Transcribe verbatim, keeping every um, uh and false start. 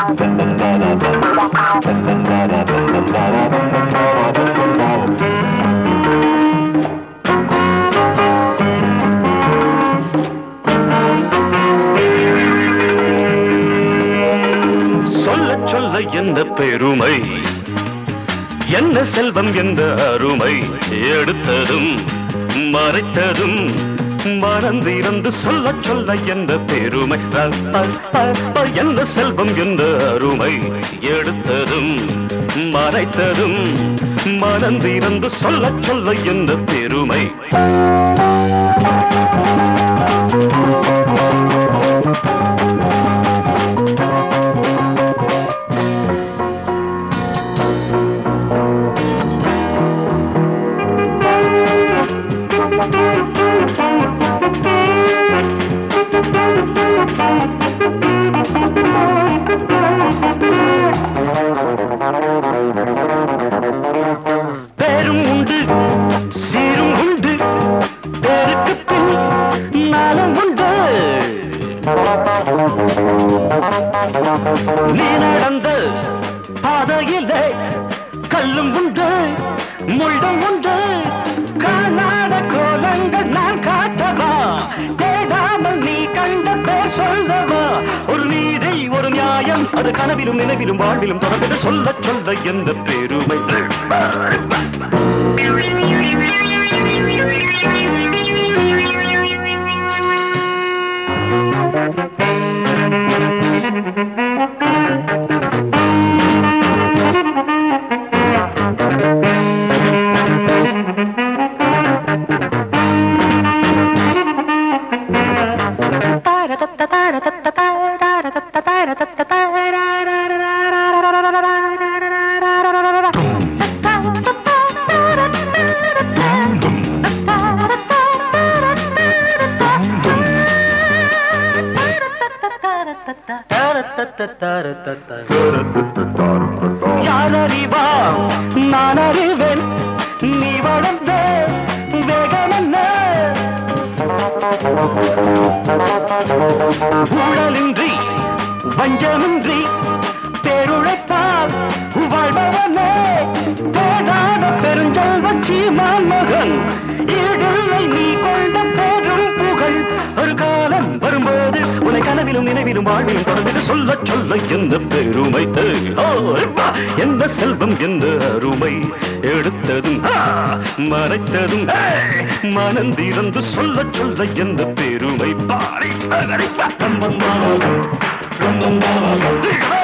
சொல்ல என்ன பெருமை, என்ன செல்வம் என்ற அருமை, எடுத்ததும் மறைத்ததும் மறந்திருந்து சொல்ல சொல்ல என்ற பெருமை. என்ன செல்வம் என்ற அருமை, எடுத்ததும் மறைத்ததும் மறந்திருந்து சொல்ல சொல்ல என்ற பெருமை. பேரும் உண்டு சீரும் உண்டு, பேருக்கு பின் நாளும் உண்டு. நீ நடந்த பாதையிலே கல்லும் உண்டு முள்ளும் உண்டு. காணாத கோலங்கள் நான் காட்டவா, தேடாமல் நீ கண்ட பேர் சொல்லவா. ஒரு நீதி ஒரு நியாயம், அது கனவிலும் நினைவிலும் வாழ்விலும் தொடர்ந்து சொல்ல சொல்ல எந்த பெருமை. யார் அறிவா நான் அறிவேன், நீ வளர்ந்த வேகம் என்ன. ஊழலின்றி வஞ்சமின்றி பேருழைத்தால் வாழ்பவனே, தேடாத பெருஞ்செல்வன் சீமான் மகன். ஈடில்லை நீ கொண்ட பெரும் புகழ், ஒரு காலம் வரும்போது உன்னை கனவிலும் நினைவிலும் வாழ்விலும் தொடர்ந்து சொல்ல சொல்ல எந்த பெருமை. எந்த செல்வம் எந்த அருமை, எடுத்ததும் மறைத்ததும் மனந்திறந்து சொல்ல சொல்ல எந்த பெருமை. பாரி